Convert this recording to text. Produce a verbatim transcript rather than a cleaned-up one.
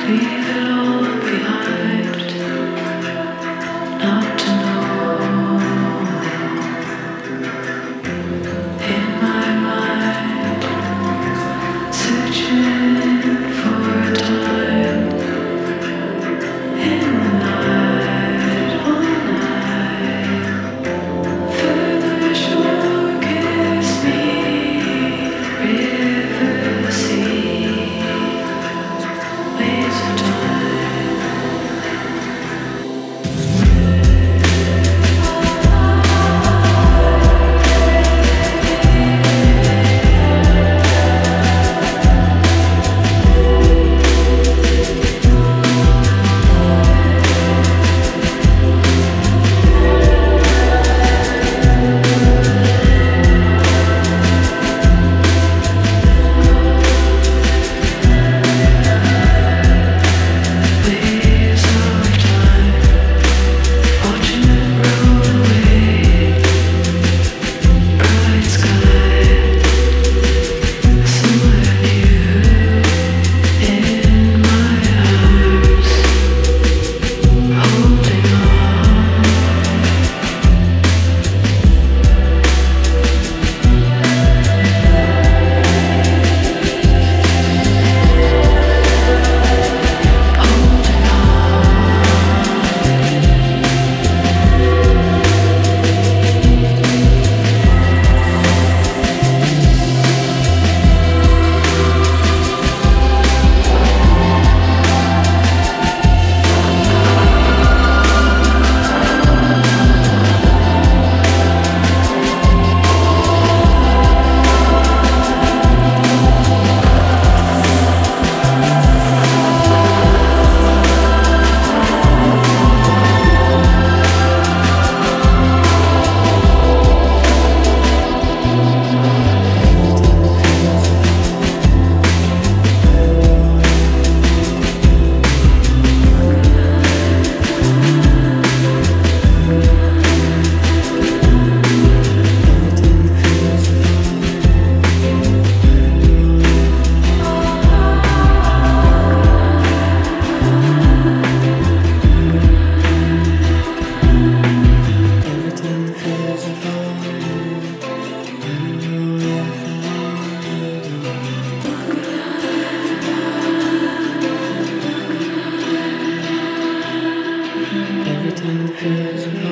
Leave it all behind, not to know. In my mind, searching for a time. In the night, all night, further shore kiss me, river, sea, waves of time. Waves of time, watching it roll away. Bright sky, somewhere new. In my arms, holding on. Holding everything feels